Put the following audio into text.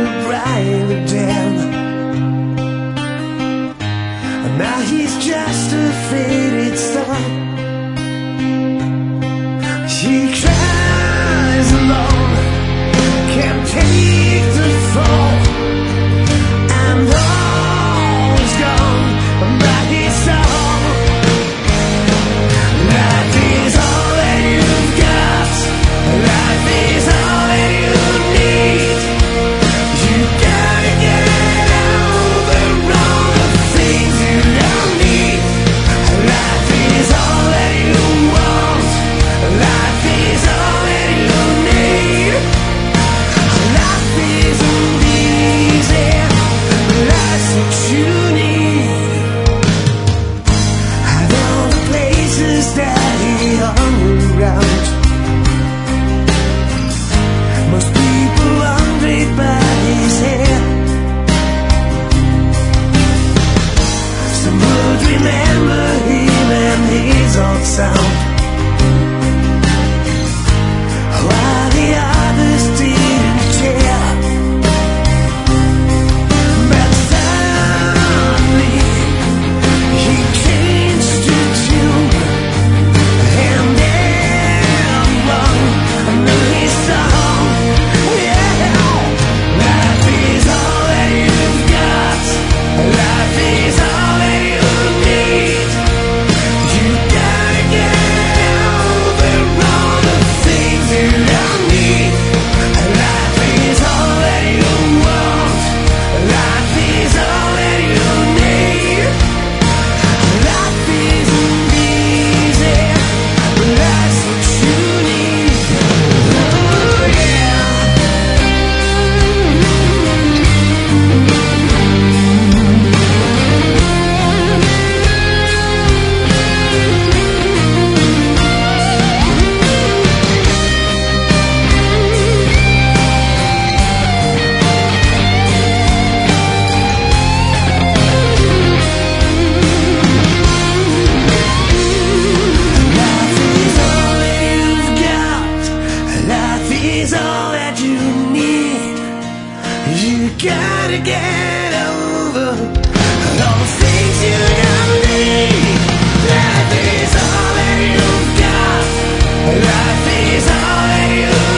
the bride of death. And now he's just a faded star. She cries alone, can't take the fall, and all is gone by his song. Life is all that you've got. Life is all that you need. You gotta get over all the things you don't need. Life is all that you want. Life is all that you need. Life isn't easy, but life's what you need. Out of all the places that he hung around, most people wondered by his hair. Some would remember him and his old sound, while the others didn't care. But suddenly he changed to tune, and everyone knew his song. Yeah. Life is all that you've got. Life is all that you need. You gotta get over all the things you don't need. Life is all that you want. Life is all that you need. Life isn't easy, but that's what you need. Oh yeah. Life is all that you've got. Life is all that you need. You gotta get over all the things you don't need. Life is all that you've got. Life is all that you